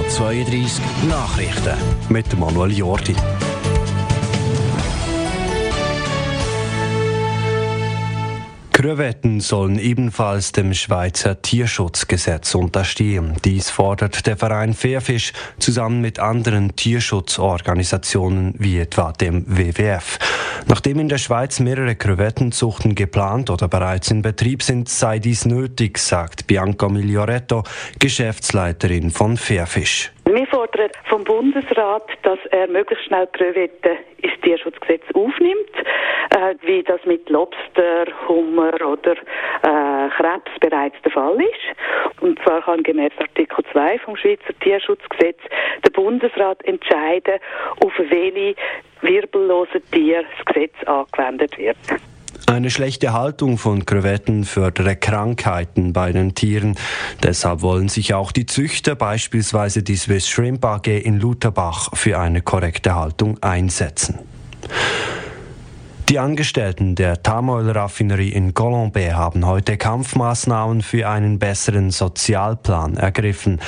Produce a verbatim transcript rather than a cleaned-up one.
zweiunddreißig Nachrichten mit Manuel Jordi. Krevetten sollen ebenfalls dem Schweizer Tierschutzgesetz unterstehen. Dies fordert der Verein Fairfish zusammen mit anderen Tierschutzorganisationen wie etwa dem W W F. Nachdem in der Schweiz mehrere Krevettenzuchten geplant oder bereits in Betrieb sind, sei dies nötig, sagt Bianca Miglioretto, Geschäftsleiterin von Fairfish. Wir fordern vom Bundesrat, dass er möglichst schnell Krevetten ins Tierschutzgesetz aufnimmt, äh, wie das mit Lobster, Hummer oder äh, Krebs bereits der Fall ist. Und zwar kann gemäß Artikel zwei vom Schweizer Tierschutzgesetz der Bundesrat entscheiden, auf welche wirbellosen Tiere das Gesetz angewendet wird. Eine schlechte Haltung von Krevetten fördere Krankheiten bei den Tieren. Deshalb wollen sich auch die Züchter, beispielsweise die Swiss Shrimp A G in Lutherbach, für eine korrekte Haltung einsetzen. Die Angestellten der Tamoil-Raffinerie in Golombey haben heute Kampfmaßnahmen für einen besseren Sozialplan ergriffen.